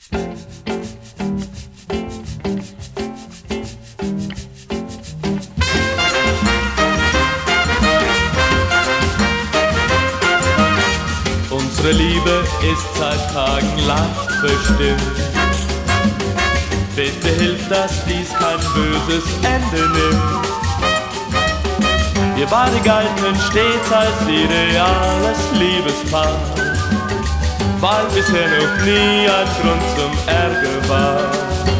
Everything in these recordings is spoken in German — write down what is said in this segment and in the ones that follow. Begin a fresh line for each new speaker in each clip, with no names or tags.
Unsere Liebe ist seit Tagen leicht bestimmt. Bitte hilf, dass dies kein böses Ende nimmt. Wir beide galten stets als ideales Liebespaar, weil bisher noch nie ein Grund zum Ärger war.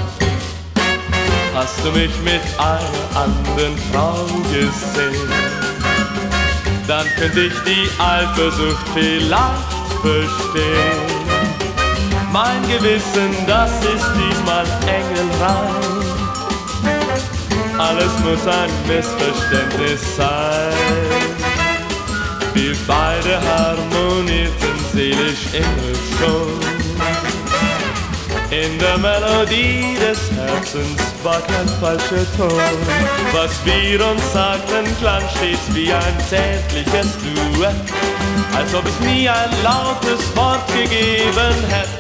Hast du mich mit einer anderen Frau gesehen, dann könnte ich die Eifersucht vielleicht verstehen. Mein Gewissen, das ist diesmal engelrein. Alles muss ein Missverständnis sein. Wir beide harmonierten seelisch immer schon. In der Melodie des Herzens war kein falscher Ton. Was wir uns sagten, klang stets wie ein zärtliches Duett, als ob es nie ein lautes Wort gegeben hätte.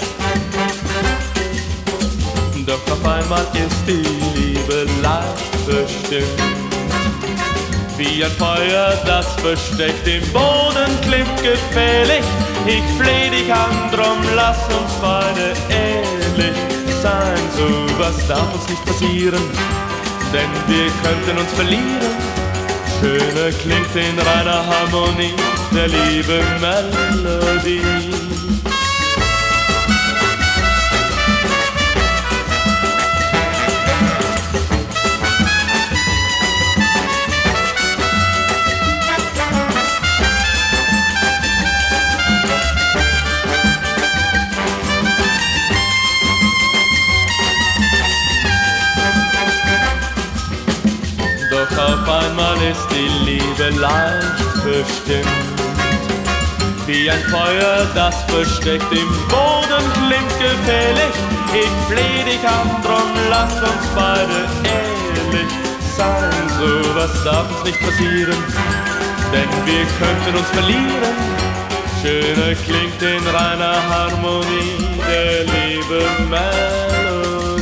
Doch auf einmal ist die Liebe leicht bestimmt. Wie ein Feuer, das versteckt im Boden klimmt gefährlich. Ich fleh dich an, drum lass uns beide ehrlich sein. So was darf uns nicht passieren, denn wir könnten uns verlieren. Schöner klingt in reiner Harmonie der Liebe Melodie. Doch auf einmal ist die Liebe leicht bestimmt. Wie ein Feuer, das versteckt im Boden klingt gefährlich. Ich fleh dich an, drum lass uns beide ehrlich sein. So was darf uns nicht passieren, denn wir könnten uns verlieren. Schöner klingt in reiner Harmonie der Liebe Melodie.